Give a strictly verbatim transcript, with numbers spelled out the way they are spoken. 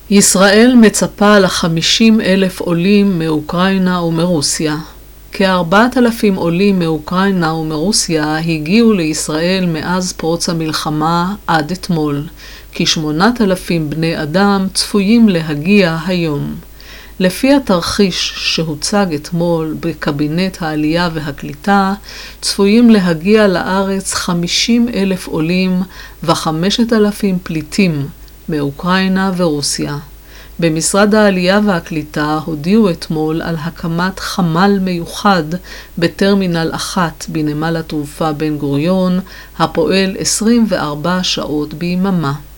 ישראל מצפה ל-חמישים אלף עולים מאוקראינה ומרוסיה. כ-ארבעת אלפים עולים מאוקראינה ומרוסיה הגיעו לישראל מאז פרוץ המלחמה עד אתמול. כ-שמונת אלפים בני אדם צפויים להגיע היום. לפי התרחיש שהוצג אתמול בקבינט העלייה והקליטה, צפויים להגיע לארץ חמישים אלף עולים ו-חמשת אלפים פליטים מאוקראינה ורוסיה. במשרד העלייה והקליטה הודיעו אתמול על הקמת חמ"ל מיוחד בטרמינל אחת בנמל התעופה בן גוריון, הפועל עשרים וארבע שעות ביממה.